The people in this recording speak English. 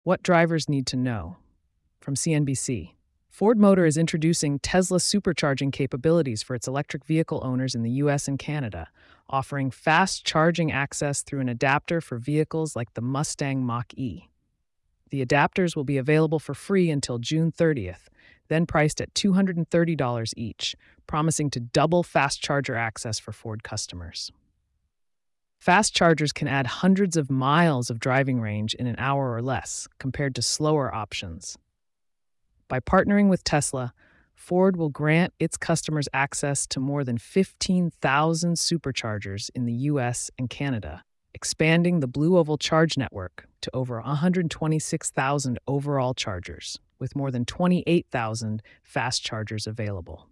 What drivers need to know. From CNBC. Ford Motor is introducing Tesla supercharging capabilities for its electric vehicle owners in the US and Canada, offering fast charging access through an adapter for vehicles like the Mustang Mach E. The adapters will be available for free until June 30th, then priced at $230 each, promising to double fast charger access for Ford customers. Fast chargers can add hundreds of miles of driving range in an hour or less, compared to slower options. By partnering with Tesla, Ford will grant its customers access to more than 15,000 superchargers in the US and Canada, expanding the Blue Oval Charge network to over 126,000 overall chargers, with more than 28,000 fast chargers available.